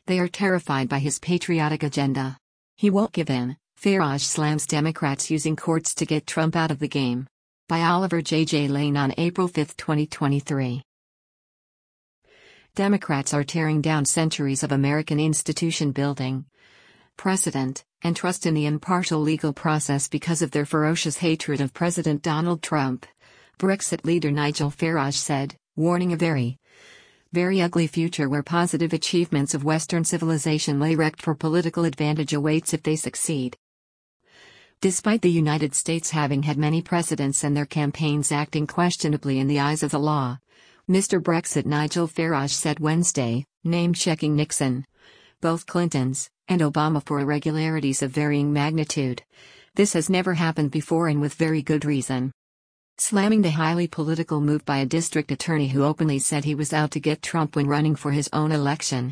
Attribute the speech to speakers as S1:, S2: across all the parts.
S1: They are terrified by his patriotic agenda. He won't give in. Farage slams Democrats using courts to get Trump out of the game. By Oliver J. Lane on April 5, 2023. Democrats are tearing down centuries of American institution building, precedent, and trust in the impartial legal process because of their ferocious hatred of President Donald Trump, Brexit leader Nigel Farage said, warning a very ugly future where positive achievements of Western civilization lay wrecked for political advantage awaits if they succeed. Despite the United States having had many precedents and their campaigns acting questionably in the eyes of the law, Mr. Brexit Nigel Farage said Wednesday, name-checking Nixon, both Clintons, and Obama for irregularities of varying magnitude. This has never happened before and with very good reason. Slamming the highly political move by a district attorney who openly said he was out to get Trump when running for his own election.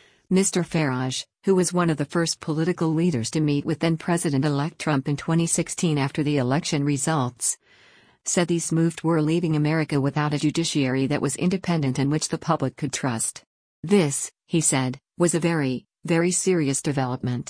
S1: Mr. Farage, who was one of the first political leaders to meet with then-President-elect Trump in 2016 after the election results, said these moves were leaving America without a judiciary that was independent and which the public could trust. This, he said, was a very serious development.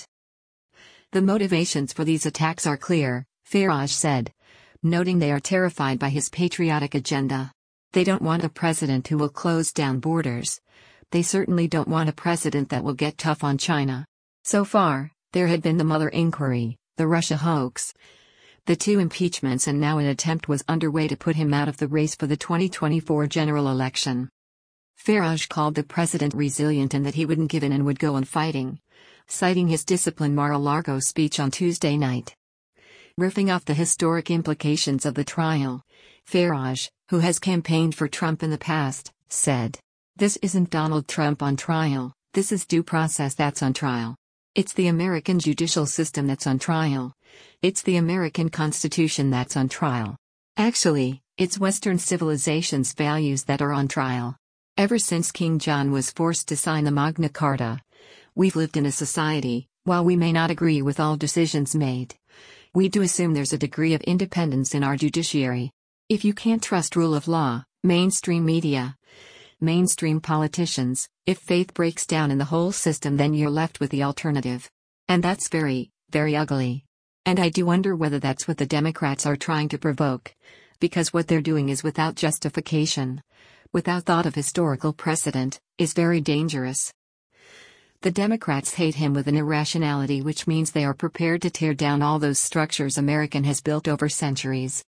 S1: The motivations for these attacks are clear, Farage said, noting they are terrified by his patriotic agenda. They don't want a president who will close down borders. They certainly don't want a president that will get tough on China. So far, there had been the Mueller inquiry, the Russia hoax, the 2 impeachments, and now an attempt was underway to put him out of the race for the 2024 general election. Farage called the president resilient and that he wouldn't give in and would go on fighting, citing his disciplined Mar-a-Lago speech on Tuesday night. Riffing off the historic implications of the trial, Farage, who has campaigned for Trump in the past, said, "This isn't Donald Trump on trial, this is due process that's on trial. It's the American judicial system that's on trial. It's the American Constitution that's on trial. Actually, it's Western civilization's values that are on trial. Ever since King John was forced to sign the Magna Carta, we've lived in a society, while we may not agree with all decisions made, we do assume there's a degree of independence in our judiciary. If you can't trust rule of law, mainstream media, mainstream politicians, if faith breaks down in the whole system, then you're left with the alternative. And that's very ugly. And I do wonder whether that's what the Democrats are trying to provoke, because what they're doing is without justification, without thought of historical precedent, is very dangerous." The Democrats hate him with an irrationality which means they are prepared to tear down all those structures America has built over centuries.